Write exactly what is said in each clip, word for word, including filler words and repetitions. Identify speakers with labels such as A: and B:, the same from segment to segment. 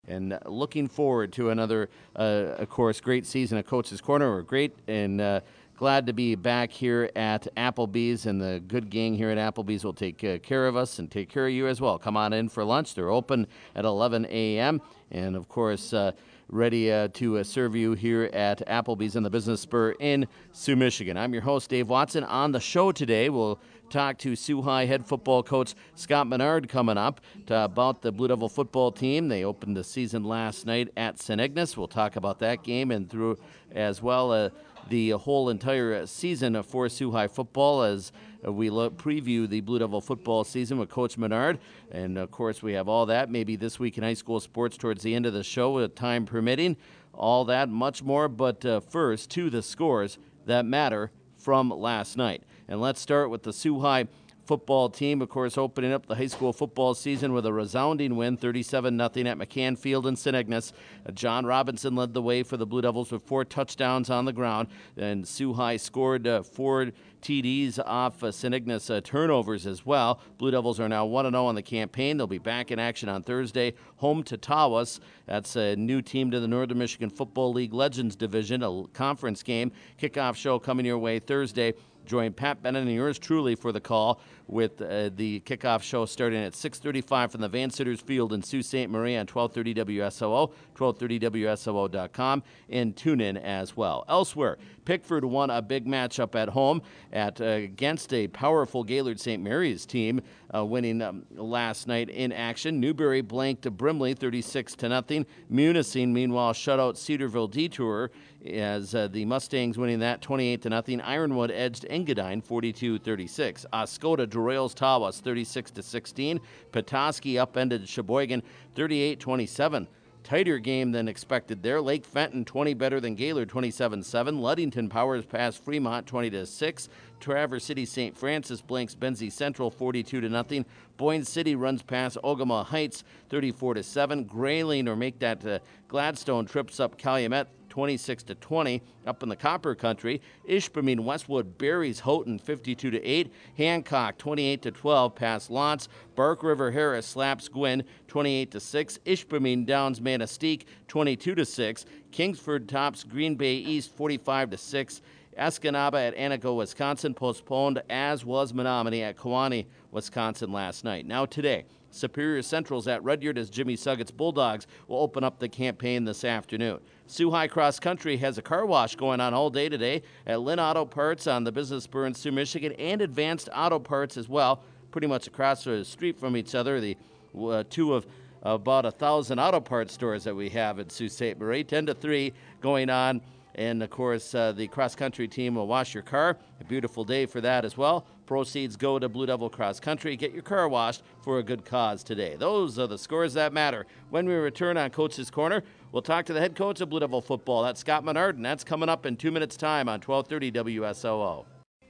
A: and looking forward to another, uh, of course, great season of Coach's Corner. We're great and uh, glad to be back here at Applebee's, and the good gang here at Applebee's will take uh, care of us and take care of you as well. Come on in for lunch. They're open at eleven a.m. and, of course, uh, ready uh, to uh, serve you here at Applebee's in the Business Spur in Sioux, Michigan. I'm your host, Dave Watson. On the show today, we'll talk to Sioux High head football coach Scott Menard coming up to, about the Blue Devil football team. They opened the season last night at Saint Ignace. We'll talk about that game and through as well uh, the whole entire season for Sioux High football as we look, preview the Blue Devil football season with Coach Menard. And, of course, we have all that, maybe this week in high school sports towards the end of the show, with time permitting. All that, much more. But uh, first, to the scores that matter from last night. And let's start with the Sioux High football team, of course, opening up the high school football season with a resounding win, thirty-seven nothing at McCann Field in Saint Ignace. Uh, John Robinson led the way for the Blue Devils with four touchdowns on the ground, and Sioux High scored uh, four T Ds off uh, Saint Ignace uh, turnovers as well. Blue Devils are now one and oh on the campaign. They'll be back in action on Thursday, home to Tawas. That's a new team to the Northern Michigan Football League Legends Division, a conference game. Kickoff show coming your way Thursday. Join Pat Bennett and yours truly for the call with uh, the kickoff show starting at six thirty-five from the Van Sitters Field in Sault Ste. Marie on twelve thirty W S O O, twelve thirty W S O O dot com, and tune in as well. Elsewhere, Pickford won a big matchup at home at uh, against a powerful Gaylord Saint Mary's team, uh, winning um, last night in action. Newberry blanked Brimley thirty-six to nothing. Munising, meanwhile, shut out Cedarville Detour as uh, the Mustangs winning that twenty-eight to nothing. Ironwood edged Engadine forty-two thirty-six. Oscoda derails Tawas thirty-six to sixteen. Petoskey upended Sheboygan thirty-eight twenty-seven. Tighter game than expected there. Lake Fenton twenty better than Gaylord twenty-seven seven. Ludington powers past Fremont twenty to six. Traverse City Saint Francis blanks Benzie Central forty-two to nothing. Boyne City runs past Ogama Heights thirty-four to seven. Grayling or make that uh, Gladstone trips up Calumet twenty-six to twenty. Up in the Copper Country, Ishpeming Westwood buries Houghton fifty-two to eight. Hancock twenty-eight to twelve past Lance. Bark River Harris slaps Gwynn twenty-eight to six. Ishpeming downs Manistee twenty-two to six. Kingsford tops Green Bay East forty-five to six. Escanaba at Antico, Wisconsin postponed, as was Menominee at Kewanee, Wisconsin last night. Now today, Superior Central's at Rudyard as Jimmy Suggett's Bulldogs will open up the campaign this afternoon. Sioux High Cross Country has a car wash going on all day today at Lynn Auto Parts on the Business Spur in Sioux, Michigan, and Advanced Auto Parts as well, pretty much across the street from each other. The uh, two of about a thousand auto parts stores that we have in Sault Ste. Marie, ten to three going on. And, of course, uh, the cross-country team will wash your car. A beautiful day for that as well. Proceeds go to Blue Devil Cross Country. Get your car washed for a good cause today. Those are the scores that matter. When we return on Coach's Corner, we'll talk to the head coach of Blue Devil football. That's Scott Menard, and that's coming up in two minutes' time on twelve thirty W S O O.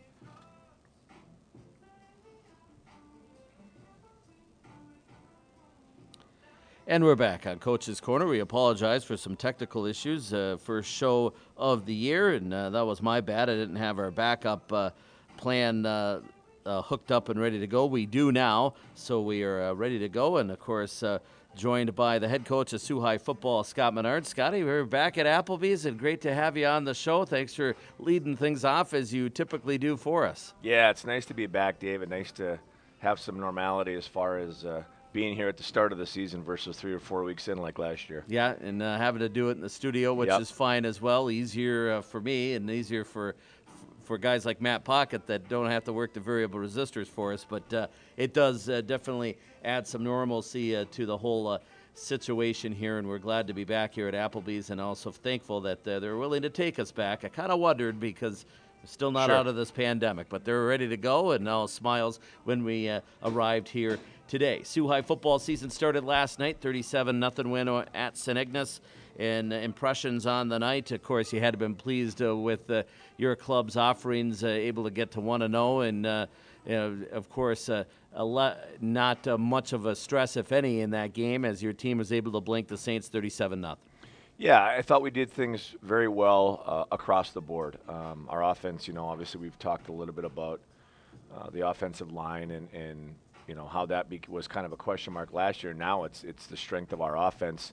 A: And we're back on Coach's Corner. We apologize for some technical issues. Uh, first show of the year, and uh, that was my bad. I didn't have our backup uh, plan uh, uh, hooked up and ready to go. We do now, so we are uh, ready to go. And, of course, uh, joined by the head coach of Sioux High football, Scott Menard. Scotty, we're back at Applebee's, and great to have you on the show. Thanks for leading things off as you typically do for us.
B: Yeah, it's nice to be back, David. Nice to have some normality as far as uh, – being here at the start of the season versus three or four weeks in like last year.
A: Yeah, and uh, having to do it in the studio, which
B: yep.
A: is fine as well. Easier uh, for me and easier for for guys like Matt Pocket that don't have to work the variable resistors for us. But uh, it does uh, definitely add some normalcy uh, to the whole uh, situation here, and we're glad to be back here at Applebee's and also thankful that uh, they're willing to take us back. I kind of wondered because we're still not
B: sure.
A: out of this pandemic, but they're ready to go, and all smiles when we uh, arrived here today. Sioux High football season started last night, thirty-seven nothing win at Saint Ignace. And uh, impressions on the night, of course, you had to been pleased uh, with uh, your club's offerings, uh, able to get to one and oh, and uh, you know, of course, uh, a le- not uh, much of a stress, if any, in that game as your team was able to blank the Saints thirty-seven nothing.
B: Yeah, I thought we did things very well uh, across the board. Um, our offense, you know, obviously we've talked a little bit about uh, the offensive line and, and you know, how that be- was kind of a question mark last year. Now it's it's the strength of our offense.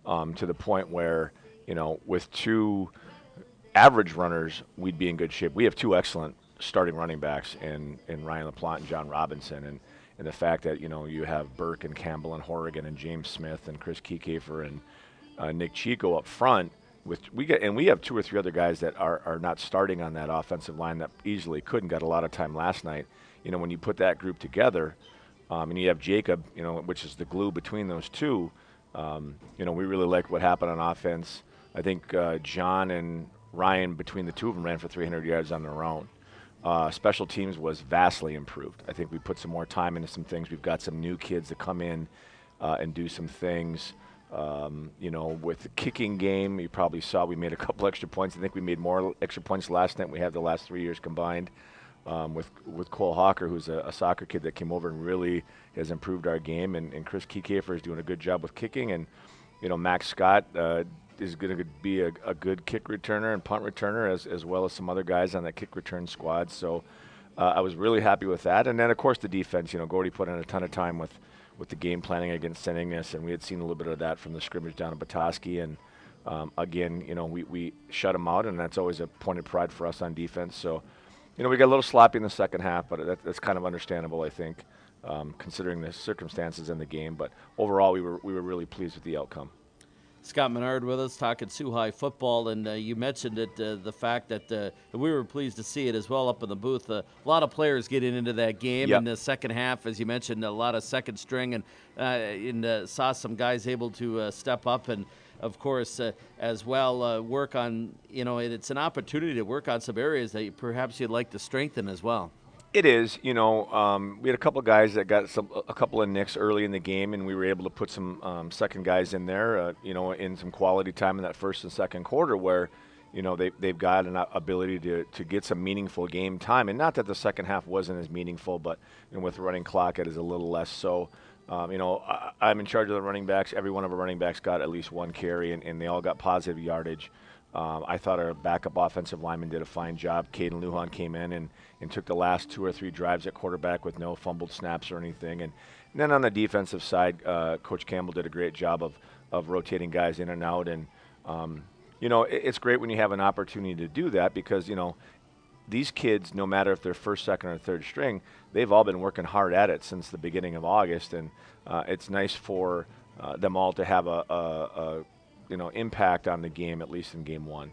B: um, to the point where, you know, with two average runners, we'd be in good shape. We have two excellent starting running backs in, in Ryan LaPlante and John Robinson. And, and the fact that, you know, you have Burke and Campbell and Horrigan and James Smith and Chris Kiekefer and uh, Nick Chico up front. With we get and we have two or three other guys that are, are not starting on that offensive line that easily could and got a lot of time last night. You know, when you put that group together, um, and you have Jacob, you know, which is the glue between those two, um, you know, we really like what happened on offense. I think uh, John and Ryan, between the two of them, ran for three hundred yards on their own. Uh, special teams was vastly improved. I think we put some more time into some things. We've got some new kids that come in uh, and do some things. Um, you know, with the kicking game, you probably saw we made a couple extra points. I think we made more extra points last night than we have the last three years combined. Um, with with Cole Hawker, who's a, a soccer kid that came over and really has improved our game, and, and Chris Kiekefer is doing a good job with kicking, and you know Max Scott uh, is going to be a, a good kick returner and punt returner, as as well as some other guys on that kick return squad. So uh, I was really happy with that, and then of course the defense. You know, Gordy put in a ton of time with. with the game planning against Saint Ignace, and we had seen a little bit of that from the scrimmage down in Petoskey. And um, again, you know, we, we shut them out, and that's always a point of pride for us on defense. So, you know, we got a little sloppy in the second half, but that, that's kind of understandable, I think, um, considering the circumstances in the game. But overall, we were we were really pleased with the outcome.
A: Scott Menard with us talking Sioux High football, and uh, you mentioned it, uh, the fact that uh, we were pleased to see it as well up in the booth. Uh, a lot of players getting into that game
B: Yep.
A: in the second half, as you mentioned, a lot of second string, and, uh, and uh, saw some guys able to uh, step up and, of course, uh, as well uh, work on, you know, it, it's an opportunity to work on some areas that you, perhaps you'd like to strengthen as well.
B: It is, you know, um, we had a couple of guys that got some, a couple of nicks early in the game, and we were able to put some um, second guys in there, uh, you know, in some quality time in that first and second quarter where, you know, they, they've got an ability to, to get some meaningful game time. And not that the second half wasn't as meaningful, but you know, with the running clock, it is a little less so. Um, you know, I, I'm in charge of the running backs. Every one of our running backs got at least one carry, and, and they all got positive yardage. Um, I thought our backup offensive lineman did a fine job. Caden Lujan came in and, and took the last two or three drives at quarterback with no fumbled snaps or anything. And, and then on the defensive side, uh, Coach Campbell did a great job of, of rotating guys in and out. And, um, you know, it, it's great when you have an opportunity to do that because, you know, these kids, no matter if they're first, second, or third string, they've all been working hard at it since the beginning of August. And uh, it's nice for uh, them all to have a, a, a you know, impact on the game, at least in game one.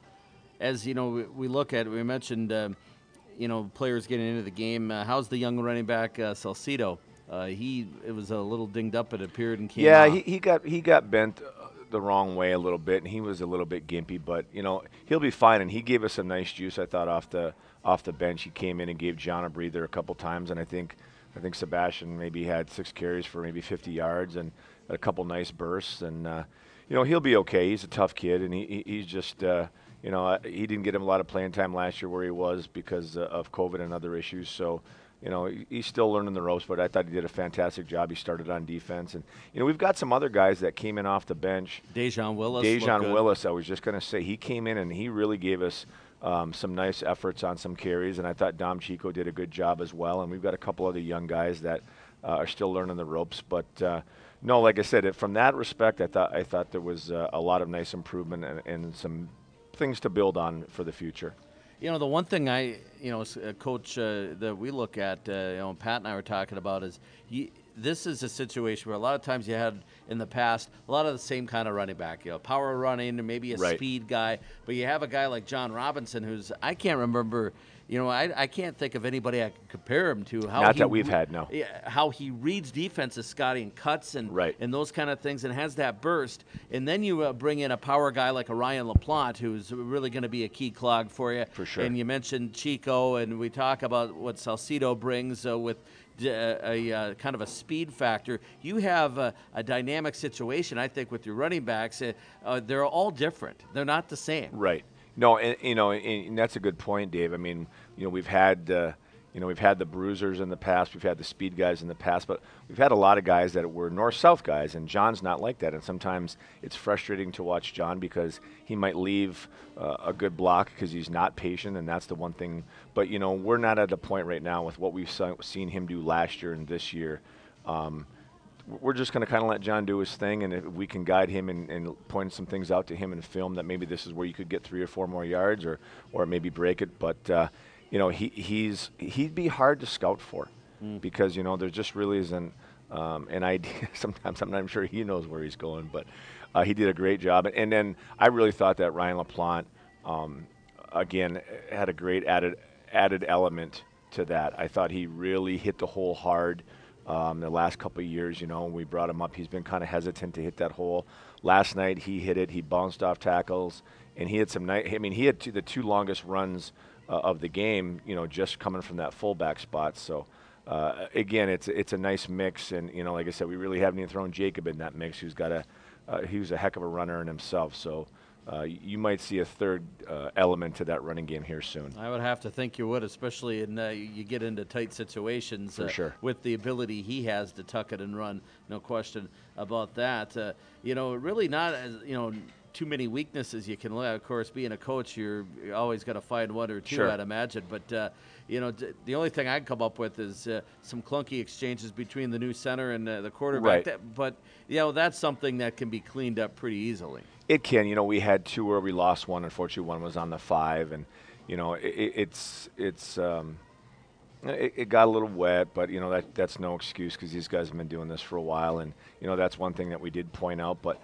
A: As, you know, we, we look at, we mentioned, uh, you know, players getting into the game. Uh, how's the young running back, uh, Salcido? Uh, he it was a little dinged up, it appeared, and came
B: Yeah,
A: off.
B: he, he got he got bent uh, the wrong way a little bit, and he was a little bit gimpy, but, you know, he'll be fine, and he gave us some nice juice, I thought, off the off the bench. He came in and gave John a breather a couple times, and I think I think Sebastian maybe had six carries for maybe fifty yards and a couple nice bursts, and, uh, you know, he'll be okay. He's a tough kid, and he, he he's just, uh, you know, he didn't get him a lot of playing time last year where he was because uh, of COVID and other issues. So, you know, he's still learning the ropes, but I thought he did a fantastic job. He started on defense. And, you know, we've got some other guys that came in off the bench.
A: Dejan Willis.
B: Dejan Willis, I was just going to say, he came in and he really gave us um, some nice efforts on some carries, and I thought Dom Chico did a good job as well. And we've got a couple other young guys that uh, are still learning the ropes, but uh, no, like I said, it, from that respect, I thought I thought there was uh, a lot of nice improvement and, and some things to build on for the future.
A: You know, the one thing I, you know, uh, Coach, uh, that we look at, uh, you know, Pat and I were talking about is you, this is a situation where a lot of times you had in the past a lot of the same kind of running back, you know, power running and maybe a
B: Right.
A: speed guy, but you have a guy like John Robinson who's, I can't remember, you know, I, I can't think of anybody I could compare him to. How
B: Not
A: he
B: that we've
A: re-
B: had, no.
A: Yeah, how he reads defenses, Scotty, and cuts and
B: Right.
A: and those kind of things, and has that burst. And then you uh, bring in a power guy like a Ryan LaPlante, who's really going to be a key clog for you.
B: For sure.
A: And you mentioned Chico, and we talk about what Salcido brings uh, with d- a, a uh, kind of a speed factor. You have a, a dynamic situation, I think, with your running backs. Uh, uh, they're all different. They're not the same.
B: Right. No, and, you know, and, and that's a good point, Dave. I mean, you know, we've had, uh, you know, we've had the bruisers in the past, we've had the speed guys in the past, but we've had a lot of guys that were north-south guys, and John's not like that. And sometimes it's frustrating to watch John because he might leave uh, a good block because he's not patient, and that's the one thing. But, you know, we're not at a point right now with what we've se- seen him do last year and this year. Um, we're just going to kind of let John do his thing, and if we can guide him and, and point some things out to him in film that maybe this is where you could get three or four more yards, or or maybe break it. But uh, you know, he he's he'd be hard to scout for mm. because you know there just really isn't um, an idea. Sometimes I'm not even sure he knows where he's going, but uh, he did a great job. And then I really thought that Ryan LaPlante, um, again, had a great added added element to that. I thought he really hit the hole hard. Um, the last couple of years, you know, when we brought him up, he's been kind of hesitant to hit that hole. Last night, he hit it. He bounced off tackles, and he had some night. I mean, he had two, the two longest runs uh, of the game, you know, just coming from that fullback spot. So, uh, again, it's it's a nice mix, and you know, like I said, we really haven't even thrown Jacob in that mix, who's got a uh, he was a heck of a runner in himself. So. Uh, you might see a third uh, element to that running game here soon.
A: I would have to think you would, especially in uh, you get into tight situations
B: For
A: uh,
B: sure.
A: with the ability he has to tuck it and run. No question about that. Uh, you know, really not as you know too many weaknesses you can look at. Of course, being a coach, you're, you're always going to find one or two,
B: Sure.
A: I'd imagine. But uh, you know, d- the only thing I can come up with is uh, some clunky exchanges between the new center and uh, the quarterback.
B: Right.
A: That, but you know, that's something that can be cleaned up pretty easily.
B: It can. You know, we had two where we lost one. Unfortunately, one was on the five, and you know, it, it's it's um, it, it got a little wet, but you know that that's no excuse because these guys have been doing this for a while, and you know that's one thing that we did point out. But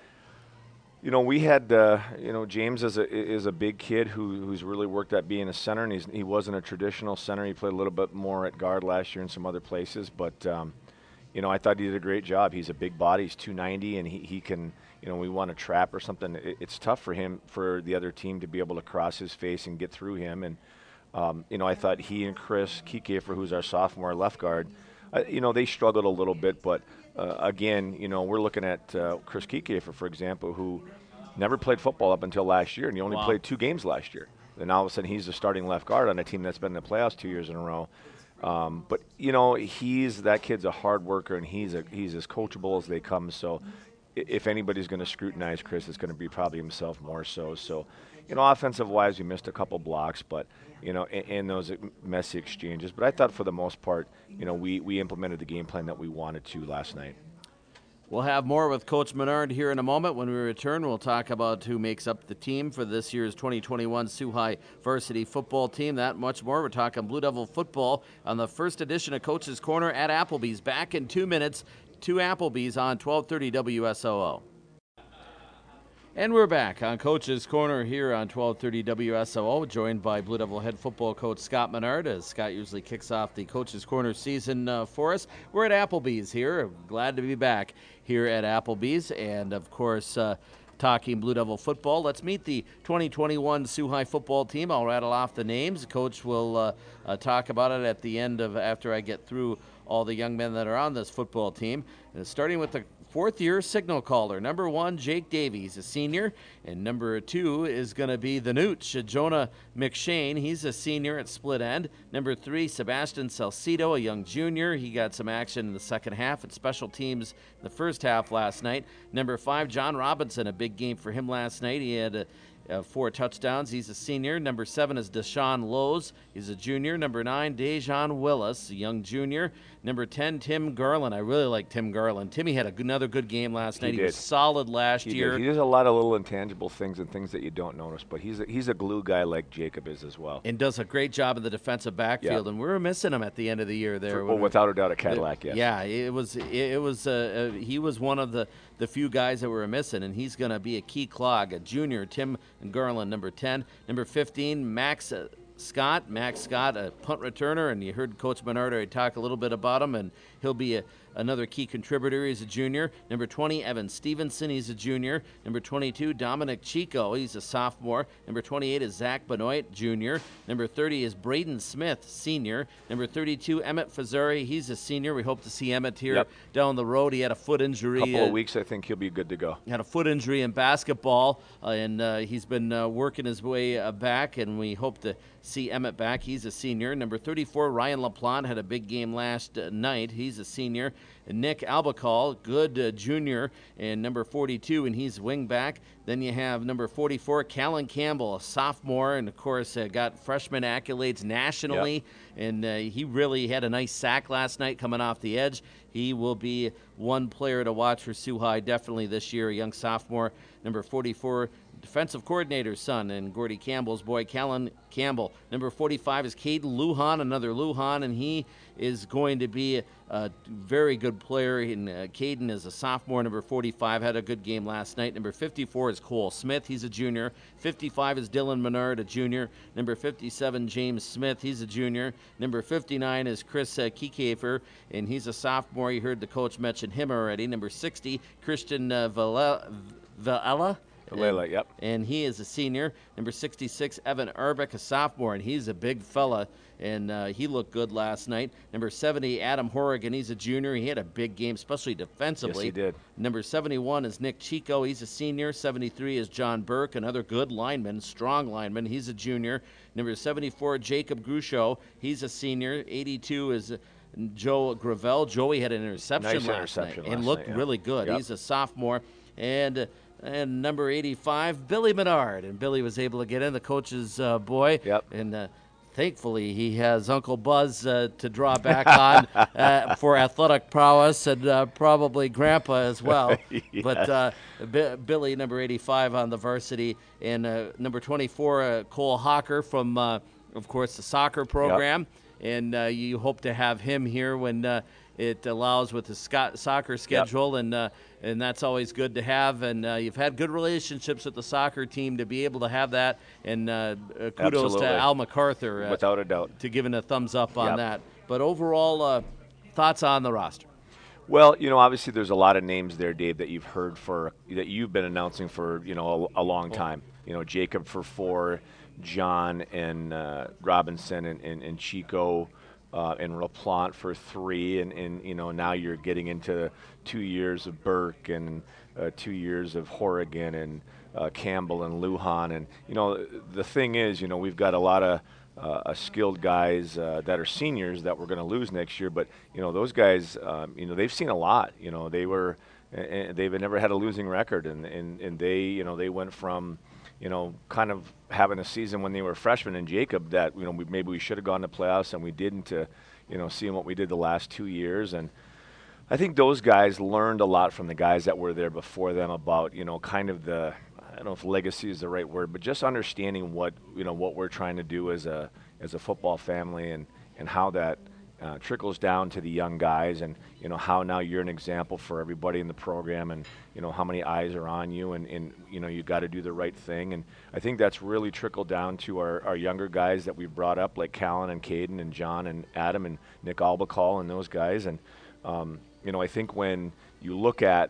B: you know, we had uh, you know James is a is a big kid who who's really worked at being a center, and he's he wasn't a traditional center. He played a little bit more at guard last year in some other places, but um, you know, I thought he did a great job. He's a big body. He's two ninety, and he he can. You know, we want a trap or something. It, it's tough for him, for the other team to be able to cross his face and get through him. And, um, you know, I thought he and Chris Kiekafer, who's our sophomore left guard, uh, you know, they struggled a little bit. But, uh, again, you know, we're looking at uh, Chris Kiekafer, for example, who never played football up until last year, and he only
A: Wow.
B: played two games last year. Then all of a sudden he's the starting left guard on a team that's been in the playoffs two years in a row. Um, but, you know, he's that kid's a hard worker, and he's a, he's as coachable as they come. So, if anybody's going to scrutinize Chris, it's going to be probably himself more so. So, you know, offensive-wise, we missed a couple blocks, but, you know, in, in those messy exchanges. But I thought for the most part, you know, we, we implemented the game plan that we wanted to last night.
A: We'll have more with Coach Menard here in a moment. When we return, we'll talk about who makes up the team for this year's twenty twenty-one Sioux High varsity football team. That much more. We're talking Blue Devil football on the first edition of Coach's Corner at Applebee's. Back in two minutes to Applebee's on twelve thirty W S O O. And we're back on Coach's Corner here on twelve thirty W S O O, joined by Blue Devil head football coach Scott Menard, as Scott usually kicks off the Coach's Corner season uh, for us. We're at Applebee's here. Glad to be back here at Applebee's, and of course, uh, talking Blue Devil football. Let's meet the twenty twenty-one Sioux High football team. I'll rattle off the names. The coach will uh, uh, talk about it at the end of after I get through all the young men that are on this football team. And starting with the fourth-year signal caller. Number one, Jake Davies, a senior. And number two is going to be the Nooch, Jonah McShane. He's a senior at split end. Number three, Sebastian Salcido, a young junior. He got some action in the second half at special teams in the first half last night. Number five, John Robinson, a big game for him last night. He had a Uh, four touchdowns. He's a senior. Number seven is Deshaun Lowe's. He's a junior. Number nine, Dejan Willis, a young junior. Number ten, Tim Garland. I really like Tim Garland. Timmy had a good, another good game last night.
B: He
A: He
B: did.
A: was solid last
B: He
A: year.
B: did. He does a lot of little intangible things and things that you don't notice, but he's a, he's a glue guy like Jacob is as well.
A: And does a great job in the defensive backfield.
B: Yeah.
A: And we were missing him at the end of the year there.
B: For,
A: when
B: well,
A: we-
B: without a doubt, a Cadillac, yes.
A: Yeah, it was. It, it was. Uh, uh, he was one of the, the few guys that we were missing, and he's going to be a key clog. A junior, Tim Garland, number ten, number fifteen, Max uh, Scott. Max Scott, a punt returner, and you heard Coach Menard already talk a little bit about him, and he'll be a, another key contributor. He's a junior. Number twenty, Evan Stevenson. He's a junior. Number twenty-two, Dominic Chico. He's a sophomore. Number twenty-eight is Zach Benoit, junior. Number thirty is Braden Smith, senior. Number thirty-two, Emmett Fazari. He's a senior. We hope to see Emmett here
B: Yep.
A: down the road. He had a foot injury.
B: couple
A: uh,
B: of weeks, I think he'll be good to go.
A: had a foot injury in basketball, uh, and uh, he's been uh, working his way uh, back, and we hope to see Emmett back. He's a senior. Number thirty-four, Ryan LaPlante, had a big game last uh, night. He's a senior. Nick Albacall, good uh, junior, and number forty-two, and he's wing back. Then you have number forty-four, Callan Campbell, a sophomore, and of course uh, got freshman accolades nationally. Yep. And uh, he really had a nice sack last night coming off the edge. He will be one player to watch for Sioux High definitely this year, a young sophomore. Number forty-four, defensive coordinator's son and Gordy Campbell's boy, Callan Campbell. Number forty-five is Caden Lujan, another Lujan, and he is going to be a very good player. And uh, Caden is a sophomore. Number forty-five had a good game last night. Number fifty-four is Cole Smith. He's a junior. fifty-five is Dylan Menard, a junior. Number fifty-seven, James Smith. He's a junior. Number fifty-nine is Chris uh, Kiekefer, and he's a sophomore. You heard the coach mention him already. Number sixty, Christian uh, Vela, Vela.
B: Layla, yep.
A: And he is a senior. Number sixty-six, Evan Urbick, a sophomore, and he's a big fella, and uh, he looked good last night. Number seventy, Adam Horrigan, he's a junior. He had a big game, especially defensively.
B: Yes, he did.
A: Number seventy-one is Nick Chico. He's a senior. seventy-three is John Burke, another good lineman, strong lineman. He's a junior. Number seventy-four, Jacob Grusho. He's a senior. eighty-two is Joe Gravel. Joey had an interception
B: nice
A: last
B: interception
A: night
B: last
A: and looked
B: night, yeah.
A: really good.
B: Yep.
A: He's a sophomore. And... Uh, And number eighty-five, Billy Menard. And Billy was able to get in, the coach's uh, boy.
B: Yep.
A: And uh, thankfully, he has Uncle Buzz uh, to draw back on uh, for athletic prowess, and uh, probably Grandpa as well.
B: Yes.
A: But uh, B- Billy, number eighty-five on the varsity. And uh, number twenty-four, uh, Cole Hawker from, uh, of course, the soccer program. Yep. And uh, you hope to have him here when uh, it allows with the sc- soccer schedule. Yep. And uh, and that's always good to have. And uh, you've had good relationships with the soccer team to be able to have that. And uh, uh, kudos
B: Absolutely.
A: to Al MacArthur. Uh,
B: Without a doubt.
A: To giving a thumbs up on
B: Yep.
A: that. But overall, uh, thoughts on the roster?
B: Well, you know, obviously there's a lot of names there, Dave, that you've heard for, that you've been announcing for, you know, a, a long time. You know, Jacob for four, John and uh, Robinson and, and, and Chico. Uh, and LaPlante for three, and, and you know now you're getting into two years of Burke and uh, two years of Horrigan and uh, Campbell and Lujan, and you know the thing is, you know we've got a lot of uh, skilled guys uh, that are seniors that we're going to lose next year, but you know those guys, um, you know they've seen a lot. You know they were, uh, they've never had a losing record, and, and and they you know they went from, you know, kind of having a season when they were freshmen, and Jacob that, you know, we, maybe we should have gone to playoffs and we didn't, to, you know, seeing what we did the last two years. And I think those guys learned a lot from the guys that were there before them about, you know, kind of the, I don't know if legacy is the right word, but just understanding what, you know, what we're trying to do as a, as a football family, and, and how that uh, trickles down to the young guys, and, you know, how now you're an example for everybody in the program, and, you know, how many eyes are on you, and, and you know, you got to do the right thing. And I think that's really trickled down to our, our younger guys that we've brought up, like Callan and Caden and John and Adam and Nick Albacall and those guys. And, um, you know, I think when you look at,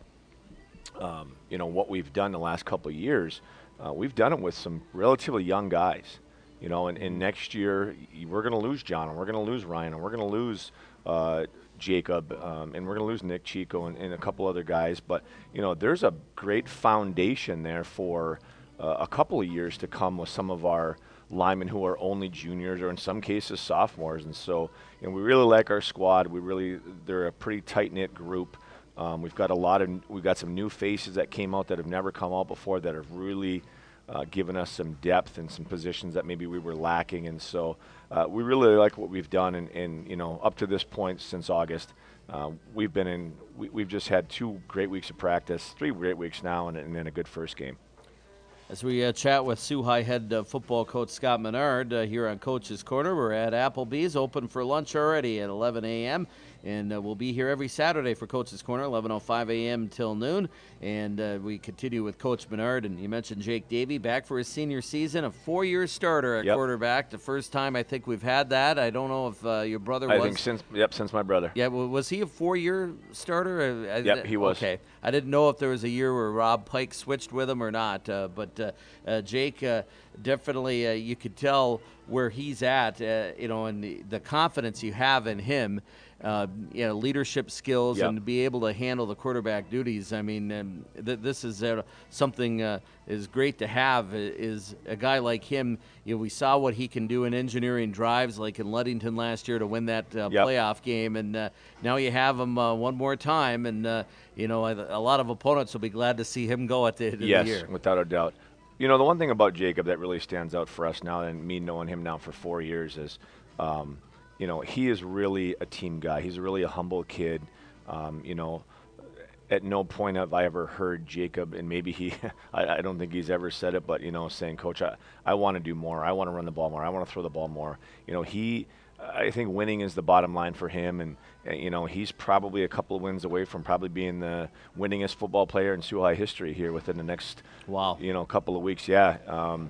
B: um, you know, what we've done the last couple of years, uh, we've done it with some relatively young guys. You know, and, and next year we're going to lose John, and we're going to lose Ryan, and we're going to lose uh, Jacob, um, and we're going to lose Nick Chico and, and a couple other guys. But, you know, there's a great foundation there for uh, a couple of years to come with some of our linemen who are only juniors, or in some cases sophomores. And so, you know, we really like our squad. We really, they're a pretty tight-knit group. Um, we've got a lot of, we've got some new faces that came out that have never come out before, that have really Uh, given us some depth in some positions that maybe we were lacking. And so uh, we really like what we've done. And, and, you know, up to this point since August, uh, we've been in, we, we've just had two great weeks of practice, three great weeks now, and, and then a good first game.
A: As we uh, chat with Sioux High head uh, football coach Scott Menard uh, here on Coach's Corner, we're at Applebee's, open for lunch already at eleven a.m., and uh, we'll be here every Saturday for Coach's Corner, eleven oh five a.m. till noon. And uh, we continue with Coach Menard. And you mentioned Jake Davey back for his senior season, a four-year starter at
B: yep.
A: quarterback. The first time I think we've had that. I don't know if uh, your brother
B: I
A: was.
B: I think since, yep, since my brother.
A: Yeah, well, was he a four-year starter? I,
B: yep, he was.
A: Okay. I didn't know if there was a year where Rob Pike switched with him or not. Uh, but uh, uh, Jake, uh, definitely uh, you could tell where he's at, uh, you know, and the, the confidence you have in him, uh, you know, leadership skills,
B: Yep.
A: and to be able to handle the quarterback duties. I mean, um, th- this is uh, something uh, is great to have. i- Is a guy like him. You know, we saw what he can do in engineering drives, like in Ludington last year to win that uh,
B: Yep.
A: playoff game, and uh, now you have him uh, one more time, and uh, you know, a, a lot of opponents will be glad to see him go at the end of
B: Yes,
A: the year.
B: without a doubt. You know, the one thing about Jacob that really stands out for us now, and me knowing him now for four years, is, um, you know, he is really a team guy. He's really a humble kid. Um, you know, at no point have I ever heard Jacob, and maybe he, I, I don't think he's ever said it, but, you know, saying, Coach, I, I want to do more. I want to run the ball more. I want to throw the ball more. You know, he, I think winning is the bottom line for him, and, and you know, he's probably a couple of wins away from probably being the winningest football player in Sioux High history here within the next,
A: Wow.
B: you know, couple of weeks. Yeah. Um,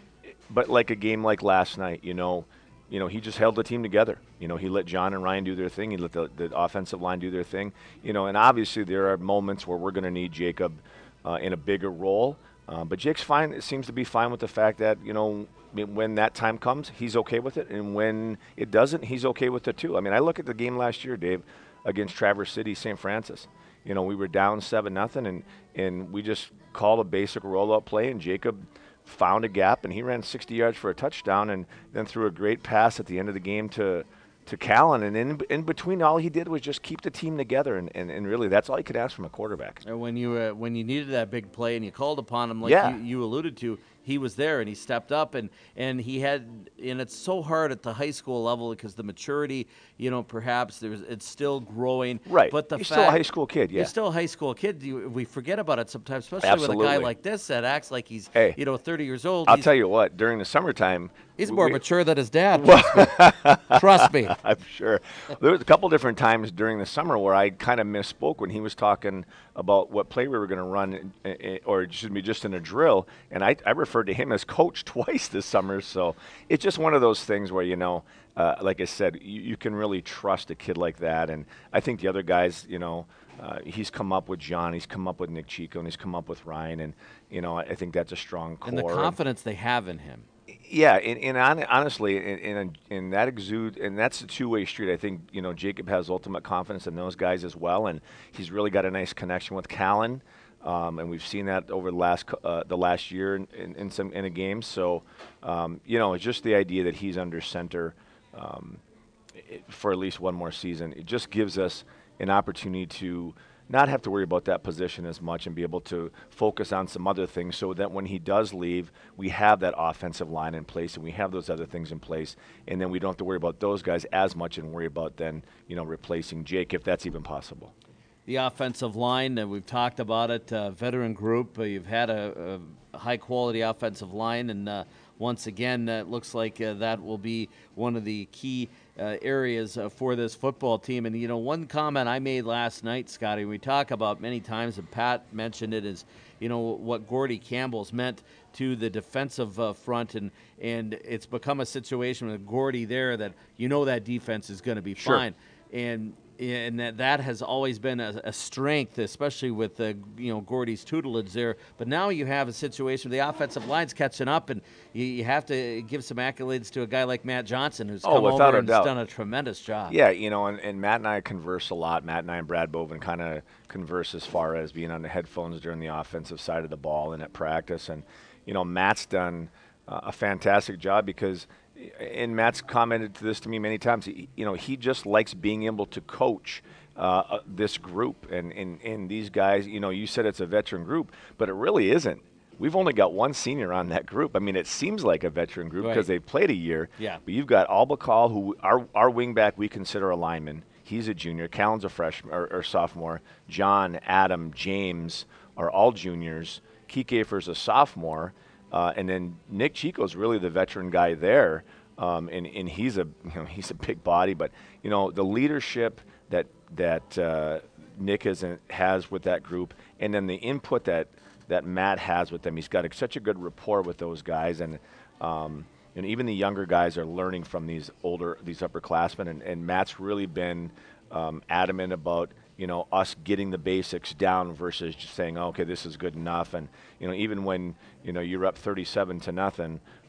B: but like a game like last night, you know, you know, he just held the team together. You know, he let John and Ryan do their thing. He let the, the offensive line do their thing. You know, and obviously there are moments where we're going to need Jacob uh, in a bigger role. Uh, but Jake's fine. It seems to be fine with the fact that, you know, when that time comes, he's okay with it. And when it doesn't, he's okay with it too. I mean, I look at the game last year, Dave, against Traverse City, Saint Francis. You know, we were down seven nothing, and, and we just called a basic rollout play, and Jacob found a gap, and he ran sixty yards for a touchdown, and then threw a great pass at the end of the game to to Callan. And in, in between, all he did was just keep the team together, and, and, and really that's all you could ask from a quarterback.
A: And when you uh, when you needed that big play and you called upon him, like
B: Yeah.
A: you, you alluded to, he was there and he stepped up, and, and he had, and it's so hard at the high school level because the maturity, you know, perhaps there's it's still growing.
B: Right.
A: But the
B: He's
A: fact,
B: still a high school kid, yeah.
A: He's still a high school kid. You, we forget about it sometimes, especially with a
B: Absolutely.
A: guy like this that acts like he's,
B: Hey,
A: you know, thirty years old.
B: I'll
A: he's,
B: tell you what, during the summertime,
A: He's
B: we-
A: more
B: we-
A: mature than his dad. Trust me. Trust me.
B: I'm sure. There was a couple different times during the summer where I kind of misspoke when he was talking about what play we were going to run, eh, eh, or excuse me, just in a drill, and I, I referred to him as coach twice this summer. So it's just one of those things where, you know, uh, like I said, you, you can really trust a kid like that. And I think the other guys, you know, uh, he's come up with John, he's come up with Nick Chico, and he's come up with Ryan, and you know, I think that's a strong core.
A: And the confidence they have in him.
B: Yeah, and, and hon- honestly, in, in, in that exude, and that's a two-way street. I think, you know, Jacob has ultimate confidence in those guys as well, and he's really got a nice connection with Callan, um, and we've seen that over the last cou- uh, the last year in, in, in some in a game. So, um, you know, it's just the idea that he's under center um, it, for at least one more season. It just gives us an opportunity to not have to worry about that position as much and be able to focus on some other things so that when he does leave, we have that offensive line in place and we have those other things in place, and then we don't have to worry about those guys as much and worry about then, you know, replacing Jake, if that's even possible.
A: The offensive line, uh, we've talked about it, uh, veteran group. Uh, you've had a, a high-quality offensive line, and uh, once again, uh, it looks like uh, that will be one of the key uh, areas uh, for this football team. And, you know, one comment I made last night, Scotty, we talk about many times, and Pat mentioned it, is, you know, what Gordy Campbell's meant to the defensive uh, front, and, and it's become a situation with Gordy there that you know that defense is going to be
B: Sure.
A: fine. And and that that has always been a, a strength, especially with the you know Gordy's tutelage there. But now you have a situation where the offensive line's catching up, and you, you have to give some accolades to a guy like Matt Johnson, who's
B: Oh,
A: come
B: without
A: over
B: a
A: and
B: doubt.
A: done a tremendous job.
B: Yeah, you know, and, and Matt and I converse a lot. Matt and I and Brad Bovin kind of converse as far as being on the headphones during the offensive side of the ball and at practice. And, you know, Matt's done uh, a fantastic job because, and Matt's commented to this to me many times, he, you know, he just likes being able to coach uh, uh, this group. And, and, and these guys, you know, you said it's a veteran group, but it really isn't. We've only got one senior on that group. I mean, it seems like a veteran group because
A: Right.
B: they've played a year.
A: Yeah.
B: But you've got Albacall, who our our wingback we consider a lineman. He's a junior. Callan's a freshman or, or sophomore. John, Adam, James are all juniors. Kiekefer's a sophomore, uh, and then Nick Chico's really the veteran guy there. Um, and, and he's a you know he's a big body, but you know the leadership that that uh, Nick has has with that group, and then the input that that Matt has with them. He's got a, such a good rapport with those guys, and um, and even the younger guys are learning from these older, these upperclassmen. And, and Matt's really been um, adamant about you know us getting the basics down versus just saying, oh, okay, this is good enough. And you know even when you know you're up thirty-seven to nothing,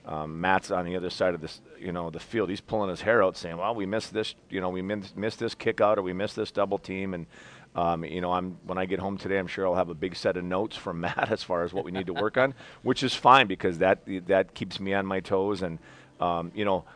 B: Um, Matt's on the other side of this, you know, the field. He's pulling his hair out, saying, "Well, we missed this, you know, we missed, missed this kick out, or we missed this double team." And um, you know, I'm when I get home today, I'm sure I'll have a big set of notes from Matt as far as what we need to work on, which is fine because that that keeps me on my toes. And um, you know,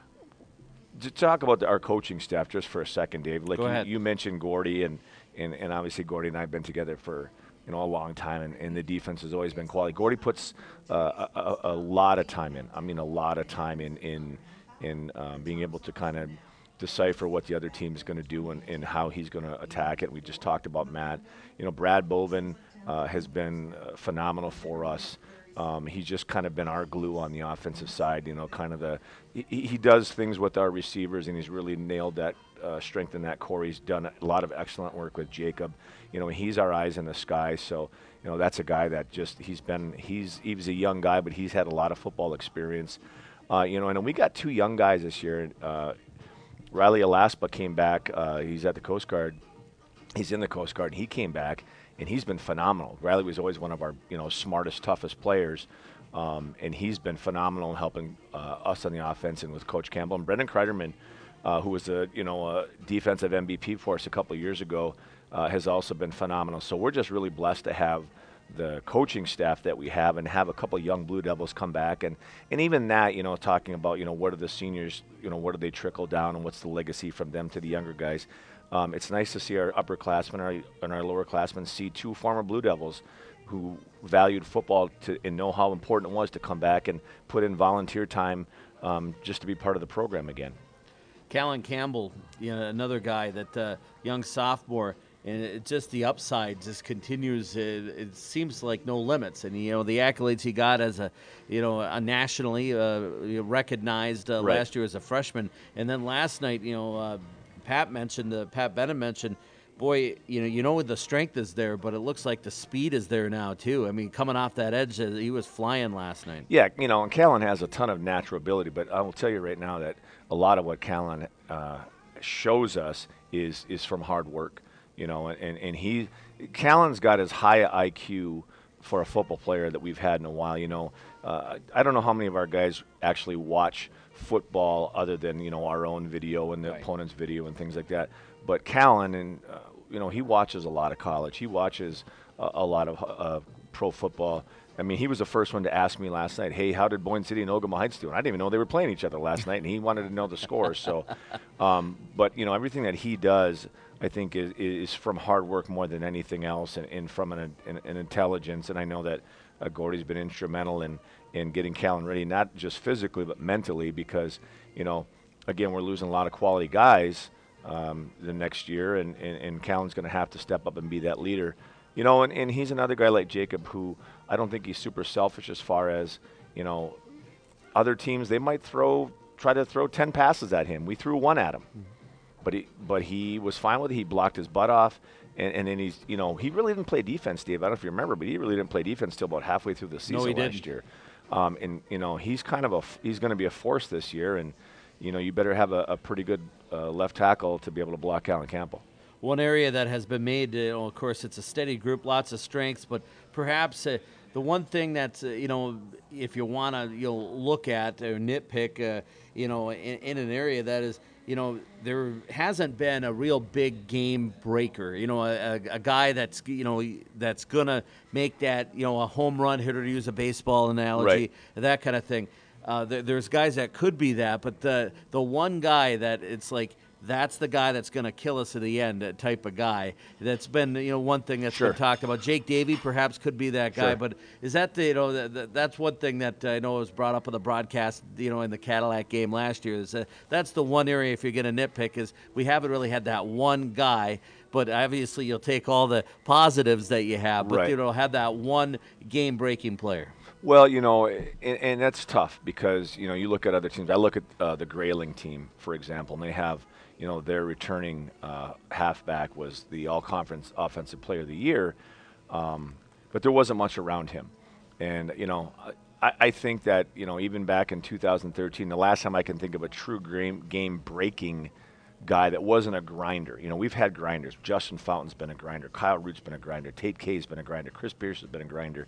B: to talk about the, our coaching staff just for a second, Dave. Like
A: Go
B: you,
A: ahead.
B: you mentioned Gordy, and, and and obviously Gordy and I have been together for you know a long time, and, and the defense has always been quality. Gordy puts uh, a, a, a lot of time in. I mean, a lot of time in in in um, being able to kind of decipher what the other team is going to do and, and how he's going to attack it. We just talked about Matt. You know, Brad Bovin uh, has been uh, phenomenal for us. Um, he's just kind of been our glue on the offensive side. You know, kind of the he, he does things with our receivers, and he's really nailed that uh, strength in that core. He's done a lot of excellent work with Jacob. You know, he's our eyes in the sky. So, you know, that's a guy that just he's been he's he was a young guy, but he's had a lot of football experience. Uh, you know, and we got two young guys this year. Uh, Riley Alaspa came back. Uh, he's at the Coast Guard. He's in the Coast Guard. And he came back, and he's been phenomenal. Riley was always one of our, you know, smartest, toughest players, um, and he's been phenomenal in helping uh, us on the offense and with Coach Campbell. And Brendan Kreiderman, uh, who was a, you know, a defensive M V P for us a couple of years ago, uh, has also been phenomenal. So we're just really blessed to have the coaching staff that we have and have a couple of young Blue Devils come back. And, and even that, you know, talking about, you know, what are the seniors, you know, what do they trickle down and what's the legacy from them to the younger guys. Um, it's nice to see our upperclassmen our, and our lowerclassmen see two former Blue Devils who valued football to, and know how important it was to come back and put in volunteer time um, just to be part of the program again.
A: Callan Campbell, you know, another guy that uh, young sophomore, and it just the upside just continues. It, it seems like no limits, and you know the accolades he got as a, you know, a nationally uh, recognized uh,
B: Right.
A: last year as a freshman, and then last night, you know, uh, Pat mentioned, uh, Pat Bennett mentioned, boy, you know, you know the strength is there, but it looks like the speed is there now too. I mean, coming off that edge, uh, he was flying last night.
B: Yeah, you know, and Callan has a ton of natural ability, but I will tell you right now that a lot of what Callan uh, shows us is is from hard work. You know, and, and he, Callan's got as high a I Q for a football player that we've had in a while. You know, uh, I don't know how many of our guys actually watch football other than, you know, our own video and the
A: Right.
B: opponent's video and things like that. But Callan, and uh, you know, he watches a lot of college. He watches a, a lot of uh, pro football. I mean, he was the first one to ask me last night, hey, how did Boyne City and Ogama Heights do? And I didn't even know they were playing each other last night, and he wanted to know the scores. So, um, but, you know, everything that he does, I think, is, is from hard work more than anything else, and, and from an, an, an intelligence. And I know that uh, Gordy's been instrumental in, in getting Callan ready, not just physically, but mentally, because, you know, again, we're losing a lot of quality guys um, the next year, and, and, and Callan's going to have to step up and be that leader. You know, and, and he's another guy like Jacob who I don't think he's super selfish as far as, you know, other teams, they might throw, try to throw ten passes at him. We threw one at him. Mm-hmm. But he, but he was fine with it. He blocked his butt off, and, and then he's, you know, he really didn't play defense, Dave. I don't know if you remember, but he really didn't play defense till about halfway through the season
A: No, he
B: last
A: didn't.
B: year. Um, and you know, he's kind of a, he's going to be a force this year, and you know, you better have a, a pretty good uh, left tackle to be able to block Callan Campbell.
A: One area that has been made, you know, of course, it's a steady group, lots of strengths, but perhaps uh, the one thing that's, uh, you know, if you want to, you know, look at or nitpick, uh, you know, in, in an area that is, you know, there hasn't been a real big game breaker, you know, a, a guy that's, you know, that's going to make that, you know, a home run hitter, to use a baseball analogy,
B: Right.
A: that kind of thing. Uh, there, there's guys that could be that, but the the one guy that it's like, that's the guy that's going to kill us at the end, uh, type of guy. That's been, you know, one thing that's
B: Sure.
A: been talked about. Jake Davey perhaps could be that guy,
B: Sure.
A: but is that the, you know, the, the, that's one thing that I know was brought up on the broadcast, you know, in the Cadillac game last year. Is uh, that's the one area, if you're going to nitpick, is we haven't really had that one guy. But obviously, you'll take all the positives that you have, but
B: Right.
A: you know, have that one game-breaking player.
B: Well, you know, and, and that's tough because, you know, you look at other teams. I look at uh, the Grayling team, for example, and they have, you know, their returning uh, halfback was the all-conference offensive player of the year, um, but there wasn't much around him. And, you know, I, I think that, you know, even back in two thousand thirteen, the last time I can think of a true game, game-breaking guy that wasn't a grinder. You know, we've had grinders. Justin Fountain's been a grinder. Kyle Root's been a grinder. Tate Kay's been a grinder. Chris Pierce has been a grinder.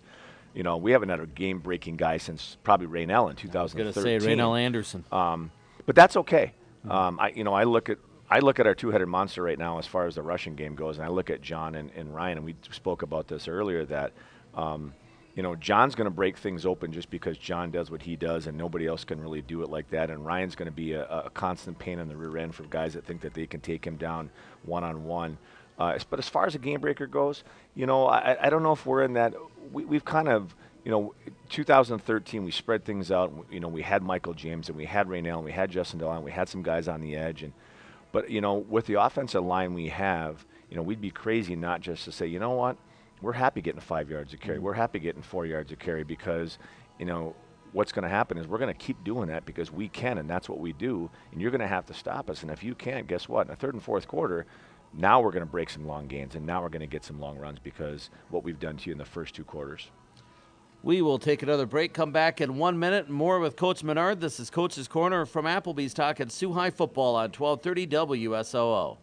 B: You know, we haven't had a game-breaking guy since probably Raynell in two thousand thirteen.
A: I was going to say Raynell Anderson.
B: Um, but that's okay. Mm-hmm. um, I, you know, I look at I look at our two-headed monster right now as far as the rushing game goes, and I look at John and, and Ryan, and we spoke about this earlier that, um, you know, John's going to break things open just because John does what he does, and nobody else can really do it like that. And Ryan's going to be a, a constant pain in the rear end for guys that think that they can take him down one-on-one. Uh, but as far as a game breaker goes, you know, I, I don't know if we're in that. We, we've kind of, you know, two thousand thirteen, we spread things out. You know, we had Michael James, and we had Raynell, and we had Justin DeLon, we had some guys on the edge, and but, you know, with the offensive line we have, you know, we'd be crazy not just to say, you know what, we're happy getting five yards of carry. Mm-hmm. We're happy getting four yards of carry because, you know, what's going to happen is we're going to keep doing that because we can, and that's what we do, and you're going to have to stop us. And if you can't, guess what? In the third and fourth quarter, now we're going to break some long gains, and now we're going to get some long runs because what we've done to you in the first two quarters.
A: We will take another break, come back in one minute. More with Coach Menard. This is Coach's Corner from Applebee's talking Sioux High football on twelve thirty W S O O.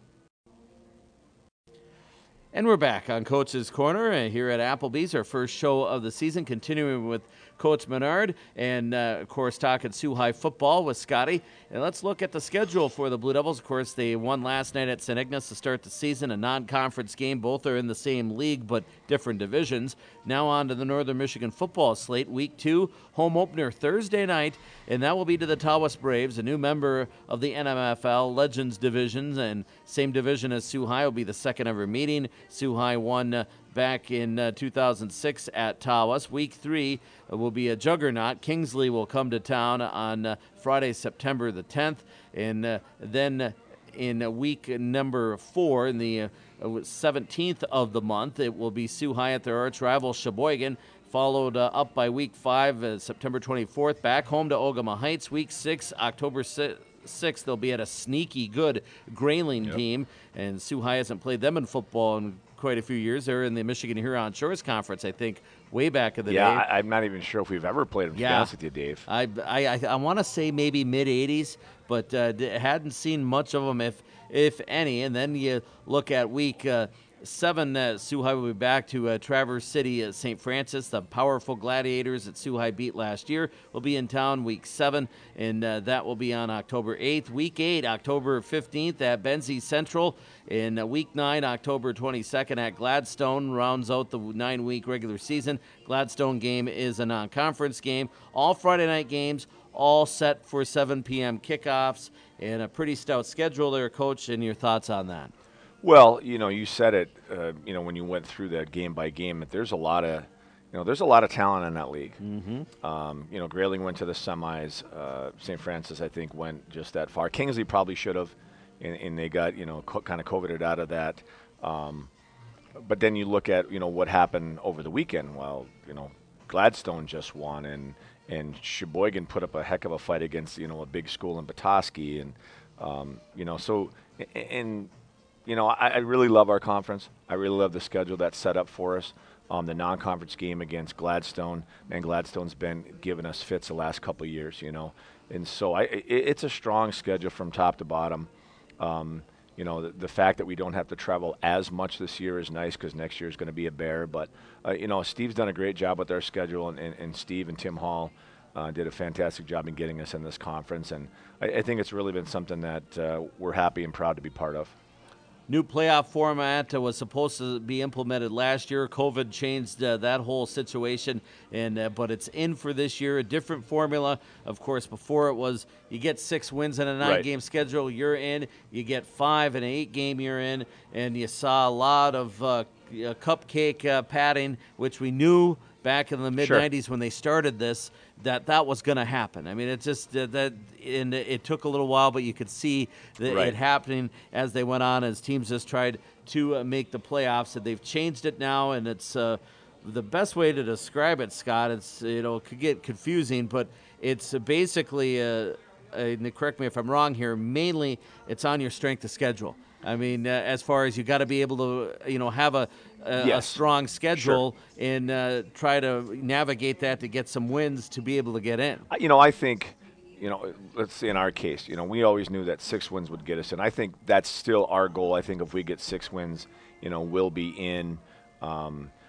A: And we're back on Coach's Corner uh, here at Applebee's, our first show of the season, continuing with Coach Menard and, uh, of course, talking Sioux High football with Scotty. And let's look at the schedule for the Blue Devils. Of course, they won last night at Saint Ignace to start the season, a non-conference game. Both are in the same league but different divisions. Now on to the Northern Michigan football slate. Week two, home opener Thursday night, and that will be to the Tawas Braves, a new member of the N M F L Legends divisions, and same division as Sioux High will be the second ever meeting. Sioux High won uh, back in uh, two thousand six at Tawas. Week three uh, will be a juggernaut. Kingsley will come to town on uh, Friday, September the tenth, and uh, then uh, in uh, week number four, in the uh, seventeenth of the month, it will be Sioux High at their arch rival Sheboygan, followed uh, up by week five, uh, September twenty-fourth, back home to Ogama Heights. Week six, October sixth, they'll be at a sneaky good Grayling yep. team, and Sioux High hasn't played them in football in quite a few years. They're in the Michigan Huron Shores Conference, I think, way back in the
B: yeah,
A: day.
B: Yeah, I'm not even sure if we've ever played them, to
A: yeah.
B: be honest with you, Dave.
A: I I, I, I want to say maybe mid-eighties, but uh, hadn't seen much of them, if, if any. And then you look at week uh, seven, uh, Sioux High will be back to uh, Traverse City, uh, Saint Francis. The powerful Gladiators that Sioux High beat last year will be in town week seven, and uh, that will be on October eighth. Week eight, October fifteenth at Benzie Central. In uh, week nine, October twenty-second at Gladstone, rounds out the nine-week regular season. Gladstone game is a non-conference game. All Friday night games, all set for seven p.m. kickoffs, and a pretty stout schedule there, Coach, and your thoughts on that?
B: Well, you know, you said it, uh, you know, when you went through that game by game, that there's a lot of, you know, there's a lot of talent in that league.
A: Mm-hmm.
B: Um, you know, Grayling went to the semis. Uh, Saint Francis, I think, went just that far. Kingsley probably should have, and, and they got, you know, co- kind of coveted out of that. Um, but then you look at, you know, what happened over the weekend. Well, you know, Gladstone just won, and and Sheboygan put up a heck of a fight against, you know, a big school in Petoskey, and um, you know, so and. You know, I, I really love our conference. I really love the schedule that's set up for us. Um, the non-conference game against Gladstone, and Gladstone's been giving us fits the last couple of years, you know. And so I, it, it's a strong schedule from top to bottom. Um, you know, the, the fact that we don't have to travel as much this year is nice because next year is going to be a bear. But, uh, you know, Steve's done a great job with our schedule, and, and, and Steve and Tim Hall uh, did a fantastic job in getting us in this conference. And I, I think it's really been something that uh, we're happy and proud to be part of.
A: New playoff format uh, was supposed to be implemented last year. COVID changed uh, that whole situation, and uh, but it's in for this year. A different formula. Of course, before it was you get six wins in a nine-game right. schedule, you're in. You get five in an eight-game, you're in. And you saw a lot of uh, cupcake uh, padding, which we knew back in the mid nineties sure. when they started this, that that was going to happen. I mean, it just uh, that, and it took a little while, but you could see that right. it happening as they went on, as teams just tried to uh, make the playoffs. And they've changed it now, and it's uh, the best way to describe it, Scott. It's you know it could get confusing, but it's basically uh, uh, correct me if I'm wrong here. Mainly, it's on your strength of schedule. I mean, uh, as far as you got to be able to, you know, have a a, yes. a strong schedule sure. and uh, try to navigate that to get some wins to be able to get in.
B: You know, I think, you know, let's say in our case, you know, we always knew that six wins would get us in. I think that's still our goal. I think if we get six wins, you know, we'll be in. Um,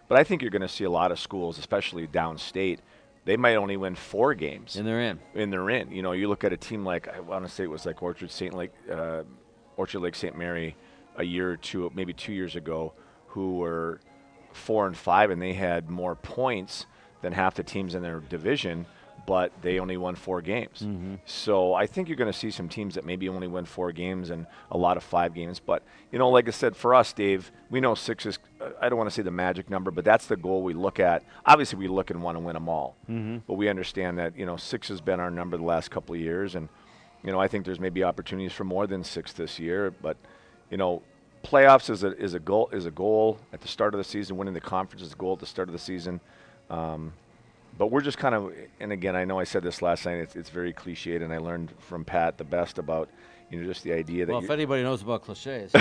B: But I think you're going to see a lot of schools, especially downstate, they might only win four games.
A: And they're in.
B: And they're in. You know, you look at a team like, I want to say it was like Orchard Saint Lake, uh, Orchard Lake Saint Mary a year or two, maybe two years ago, who were four and five, and they had more points than half the teams in their division, but they only won four games.
A: Mm-hmm.
B: So I think you're going to see some teams that maybe only win four games and a lot of five games. But, you know, like I said, for us, Dave, we know six is, I don't want to say the magic number, but that's the goal we look at. Obviously, we look and want to win them all.
A: Mm-hmm.
B: But we understand that, you know, six has been our number the last couple of years. And, you know, I think there's maybe opportunities for more than six this year. But, you know, playoffs is a, is a goal is a goal at the start of the season. Winning the conference is a goal at the start of the season. Um, But we're just kind of, and again, I know I said this last night, it's, it's very cliched, and I learned from Pat the best about, you know, just the idea that
A: Well, if anybody knows about cliches.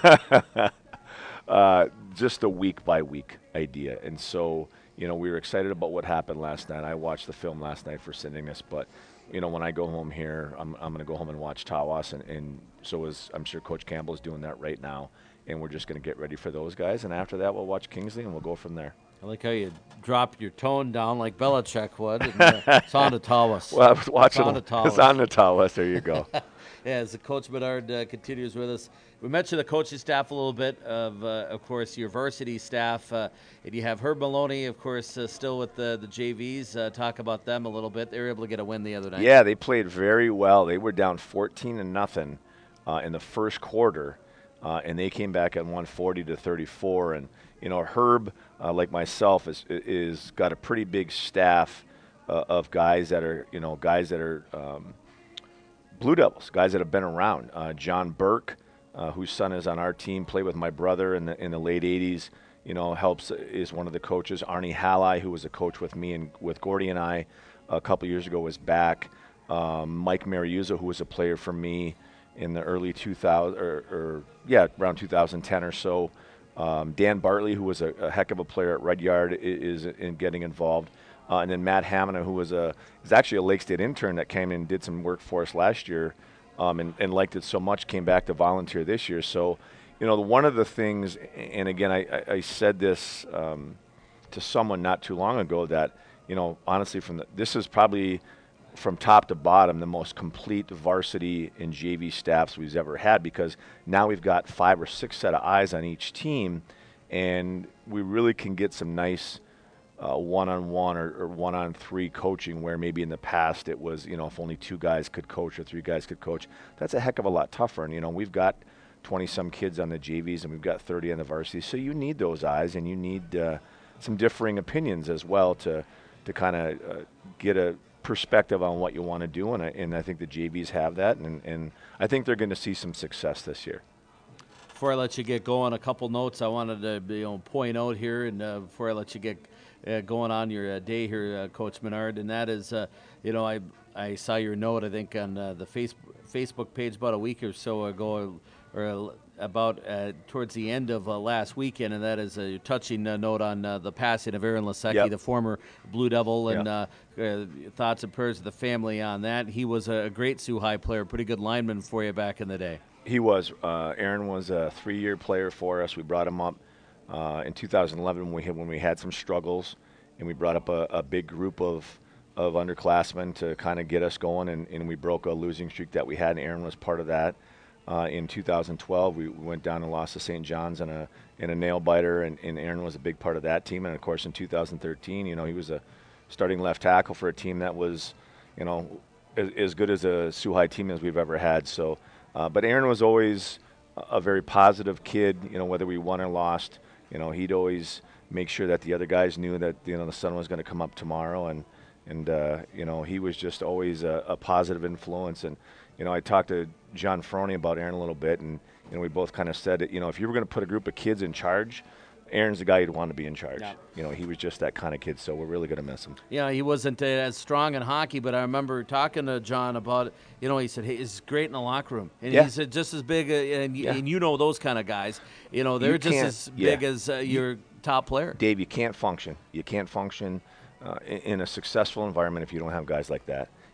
B: uh, just a week-by-week idea. And so, you know, we were excited about what happened last night. I watched the film last night for sending this, but, you know, when I go home here, I'm, I'm going to go home and watch Tawas, and, and so is, I'm sure Coach Campbell is doing that right now, and we're just going to get ready for those guys. And after that, we'll watch Kingsley, and we'll go from there.
A: I like how you drop your tone down like Belichick would. And, uh, it's on to Tawas.
B: Well, I was watching.
A: It's on to Tawas.
B: It's on to Tawas. There you go.
A: Yeah, as the Coach Menard uh, continues with us, we mentioned the coaching staff a little bit of, uh, of course, your varsity staff. Uh, and you have Herb Maloney, of course, uh, still with the, the J Vs. Uh, talk about them a little bit. They were able to get a win the other night.
B: Yeah, they played very well. They were down fourteen to nothing uh, in the first quarter, uh, and they came back at one forty to thirty-four. And you know, Herb, uh, like myself, is is got a pretty big staff uh, of guys that are, you know, guys that are um, Blue Devils, guys that have been around. Uh, John Burke, uh, whose son is on our team, played with my brother in the in the late eighties. You know, helps is one of the coaches. Arnie Halley, who was a coach with me and with Gordy and I a couple years ago, was back. Um, Mike Mariuzzo, who was a player for me in the early two thousand or, or yeah, around two thousand ten or so. Um, Dan Bartley, who was a, a heck of a player at Red Yard, is, is in getting involved. Uh, and then Matt Hamina, who was a is actually a Lake State intern that came in and did some work for us last year um, and, and liked it so much, came back to volunteer this year. So, you know, one of the things, and again, I, I, I said this um, to someone not too long ago that, you know, honestly, from the, this is probably from top to bottom the most complete varsity and J V staffs we've ever had, because now we've got five or six set of eyes on each team, and we really can get some nice uh, one-on-one or, or one-on-three coaching, where maybe in the past it was, you know, if only two guys could coach or three guys could coach. That's a heck of a lot tougher. And, you know, we've got twenty-some kids on the J Vs and we've got thirty on the varsity, so you need those eyes, and you need uh, some differing opinions as well to, to kind of uh, get a perspective on what you want to do, and I, and I think the J Vs have that, and, and I think they're going to see some success this year.
A: Before I let you get going, a couple notes I wanted to, you know, point out here, and uh, before I let you get uh, going on your uh, day here, uh, Coach Menard, and that is, uh, you know, I I saw your note, I think, on uh, the face, Facebook page about a week or so ago, or uh, about uh, towards the end of uh, last weekend, and that is a touching uh, note on uh, the passing of Aaron Lasecki,
B: yep.
A: the former Blue Devil, and
B: Yep.
A: uh, uh, thoughts and prayers to the family on that. He was a great Sioux High player, pretty good lineman for you back in the day.
B: He was. Uh, Aaron was a three-year player for us. We brought him up uh, in two thousand eleven when we, had, when we had some struggles, and we brought up a, a big group of, of underclassmen to kind of get us going, and, and we broke a losing streak that we had, and Aaron was part of that. Uh, in two thousand twelve, we went down and lost to Saint John's in a in a nail biter, and, and Aaron was a big part of that team. And of course, in two thousand thirteen, you know, he was a starting left tackle for a team that was, you know, as, as good as a Sioux High team as we've ever had. So, uh, but Aaron was always a very positive kid. You know, whether we won or lost, you know, he'd always make sure that the other guys knew that, you know, the sun was going to come up tomorrow, and and uh, you know, he was just always a, a positive influence. And you know, I talked to John Froney about Aaron a little bit, and you know, we both kind of said it. You know, if you were going to put a group of kids in charge, Aaron's the guy you'd want to be in charge.
A: Yeah.
B: You know, he was just that kind of kid, so we're really going to miss him.
A: Yeah, he wasn't uh, as strong in hockey, but I remember talking to John about it. You know, he said, hey, he's great in the locker room. And
B: Yeah.
A: he's uh, just as big, uh, and,
B: Yeah.
A: and you know those kind of guys. You know, they're
B: You
A: just
B: can't-
A: as big
B: yeah.
A: as uh, your top player.
B: Dave, you can't function. You can't function uh, in, in a successful environment if you don't have guys like that.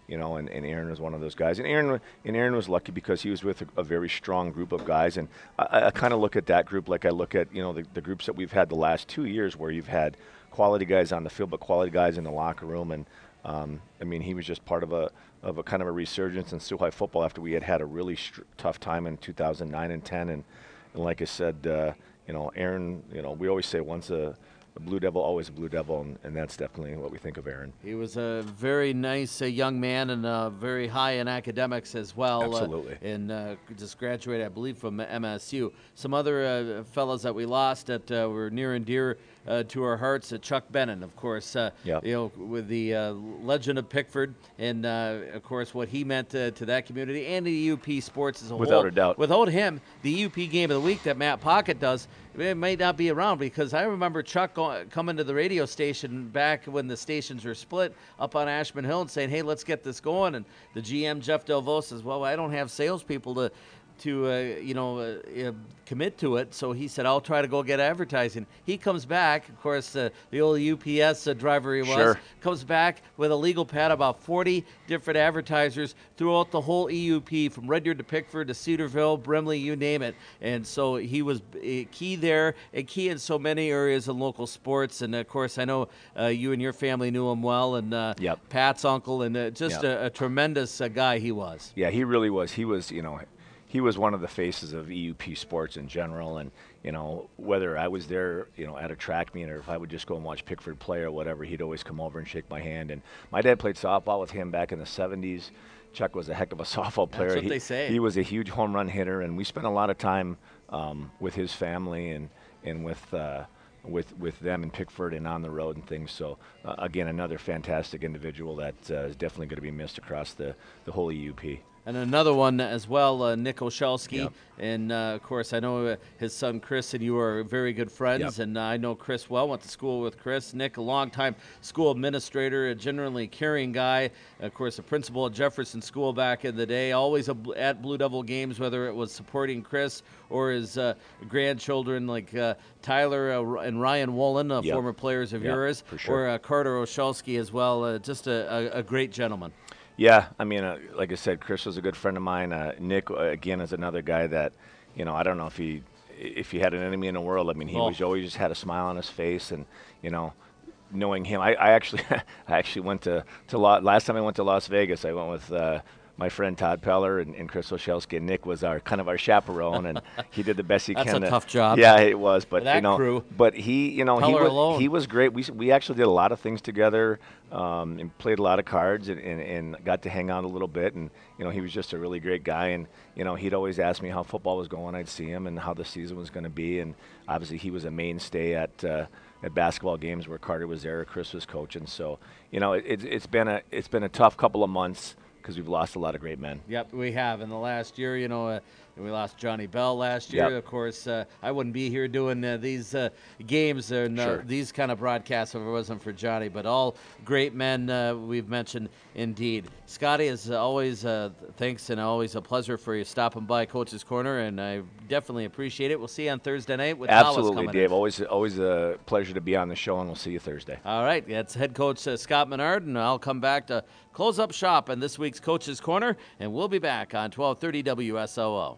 B: you know, and, and Aaron was one of those guys. And Aaron and Aaron was lucky because he was with a, a very strong group of guys. And I, I kind of look at that group like I look at, you know, the, the groups that we've had the last two years where you've had quality guys on the field, but quality guys in the locker room. And um, I mean, he was just part of a of a kind of a resurgence in Sioux High football after we had had a really str- tough time in two thousand nine and ten. And, and like I said, uh, you know, Aaron, you know, we always say once a a Blue Devil, always a Blue Devil, and, and that's definitely what we think of Aaron.
A: He was a very nice uh, young man and uh, very high in academics as well.
B: Absolutely.
A: Uh, and uh, just graduated, I believe, from M S U. Some other uh, fellows that we lost that uh, were near and dear uh, to our hearts, uh, Chuck Bennon, of course, uh,
B: yep.
A: you know, with the uh, legend of Pickford, and uh, of course what he meant uh, to that community and the U P sports as a
B: Without
A: whole.
B: a doubt.
A: Without him, the U P game of the week that Matt Pocket does, it might not be around, because I remember Chuck go, coming to the radio station back when the stations were split up on Ashman Hill and saying, hey, let's get this going. And the G M, Jeff Delvaux, says, well, I don't have salespeople to, to uh, you know, uh, uh, commit to it. So he said, I'll try to go get advertising. He comes back, of course, uh, the old U P S uh, driver he was,
B: sure.
A: comes back with a legal pad, about forty different advertisers throughout the whole E U P, from Red Deer to Pickford to Cedarville, Brimley, you name it. And so he was uh, key there, and key in so many areas in local sports. And of course, I know uh, you and your family knew him well, and uh,
B: yep.
A: Pat's uncle, and uh, just
B: yep.
A: a, a tremendous uh, guy he was.
B: Yeah, he really was. He was, you know, he was one of the faces of E U P sports in general. And, you know, whether I was there, you know, at a track meet, or if I would just go and watch Pickford play or whatever, he'd always come over and shake my hand. And my dad played softball with him back in the seventies. Chuck was a heck of a softball player.
A: That's what
B: he,
A: they say.
B: He was a huge home run hitter, and we spent a lot of time um, with his family and, and with uh, with with them in Pickford and on the road and things. So, uh, again, another fantastic individual that uh, is definitely going to be missed across the, the whole E U P.
A: And another one as well, uh, Nick Oshelski.
B: Yep.
A: And, uh, of course, I know uh, his son Chris and you are very good friends.
B: Yep.
A: And uh, I know Chris well, went to school with Chris. Nick, a longtime school administrator, a generally caring guy. Of course, a principal at Jefferson School back in the day, always a, at Blue Devil games, whether it was supporting Chris or his uh, grandchildren like uh, Tyler uh, and Ryan Wolin, uh,
B: yep.
A: former players of
B: yep,
A: yours,
B: for sure.
A: or uh, Carter Oshelski as well. Uh, just a, a, a great gentleman.
B: Yeah, I mean, uh, like I said, Chris was a good friend of mine. Uh, Nick, uh, again, is another guy that, you know, I don't know if he if he had an enemy in the world. I mean, he
A: oh.
B: was always just had a smile on his face, and you know, knowing him, I, I actually I actually went to to La- last time I went to Las Vegas, I went with uh, my friend Todd Peller and, and Chris Oshelski, and Nick was our kind of our chaperone, and he did the best he
A: That's
B: can.
A: That's a
B: to,
A: tough job.
B: Yeah, it was, but
A: that
B: you know,
A: crew.
B: but he, you know, he
A: Peller
B: was,
A: alone.
B: he was great. We we actually did a lot of things together, um, and played a lot of cards, and, and, and got to hang out a little bit, and you know, he was just a really great guy, and you know, he'd always ask me how football was going. I'd see him and how the season was going to be, and obviously he was a mainstay at. Uh, at basketball games where Carter was there, or Chris was coaching. So, you know, it, it's it's been a it's been a tough couple of months because we've lost a lot of great men.
A: Yep, we have in the last year. You know, uh, we lost Johnny Bell last year.
B: Yep.
A: Of course, uh, I wouldn't be here doing uh, these uh, games and uh,
B: Sure.
A: these kind of broadcasts if it wasn't for Johnny. But all great men uh, we've mentioned indeed. Scotty, as always, uh, thanks, and always a pleasure for you stopping by Coach's Corner, and I definitely appreciate it. We'll see you on Thursday night with Dallas
B: Absolutely,
A: coming
B: Dave.
A: in.
B: Always always a pleasure to be on the show, and we'll see you Thursday.
A: All right, that's head coach uh, Scott Menard, and I'll come back to close up shop in this week's Coach's Corner, and we'll be back on twelve thirty W S O O.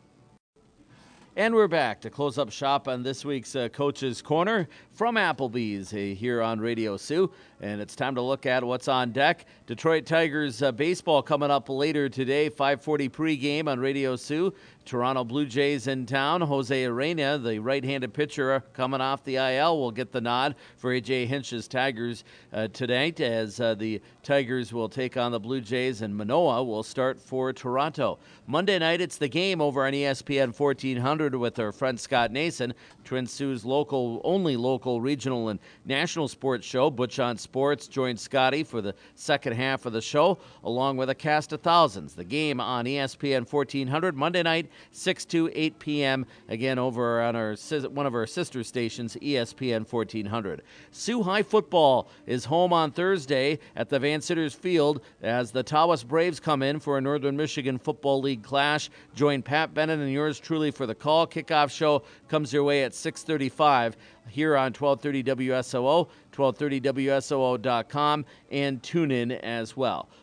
A: And we're back to close up shop on this week's uh, Coach's Corner from Applebee's uh, here on Radio Sioux. And it's time to look at what's on deck. Detroit Tigers uh, baseball coming up later today, five forty pregame on Radio Sioux. Toronto Blue Jays in town. Jose Arena, the right-handed pitcher coming off the I L, will get the nod for A J Hinch's Tigers uh, tonight, as uh, the Tigers will take on the Blue Jays, and Manoah will start for Toronto. Monday night, it's the game over on E S P N fourteen hundred with our friend Scott Nason, Twin Sioux's local, only local, regional, and national sports show. Butch on Sports joins Scotty for the second half of the show, along with a cast of thousands. The game on E S P N fourteen hundred Monday night, six to eight p.m. Again, over on our one of our sister stations, E S P N fourteen hundred. Sioux High football is home on Thursday at the Van Sitters Field as the Tawas Braves come in for a Northern Michigan Football League clash. Join Pat Bennett and yours truly for the call. Kickoff show comes your way at six thirty-five here on twelve thirty W S O O, twelve thirty W S O O dot com, and tune in as well.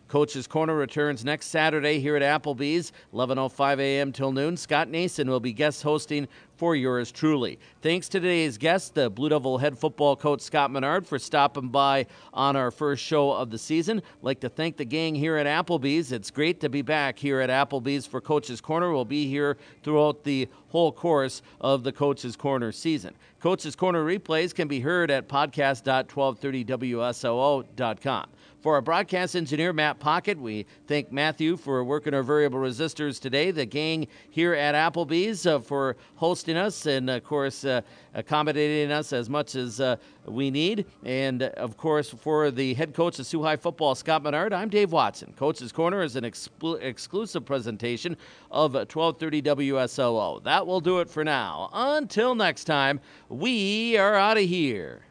A: Coach's Corner returns next Saturday here at Applebee's, eleven oh five a.m. till noon. Scott Nason will be guest hosting for yours truly. Thanks to today's guest, the Blue Devil head football coach Scott Menard, for stopping by on our first show of the season. I'd like to thank the gang here at Applebee's. It's great to be back here at Applebee's for Coach's Corner. We'll be here throughout the whole course of the Coach's Corner season. Coach's Corner replays can be heard at podcast dot twelve thirty W S O O dot com. For our broadcast engineer, Matt Pocket, we thank Matthew for working our variable resistors today, the gang here at Applebee's uh, for hosting us and, of course, uh, accommodating us as much as uh, we need. And, uh, of course, for the head coach of Sioux High football, Scott Menard, I'm Dave Watson. Coach's Corner is an expl- exclusive presentation of twelve thirty W S O O. That will do it for now. Until next time, we are out of here.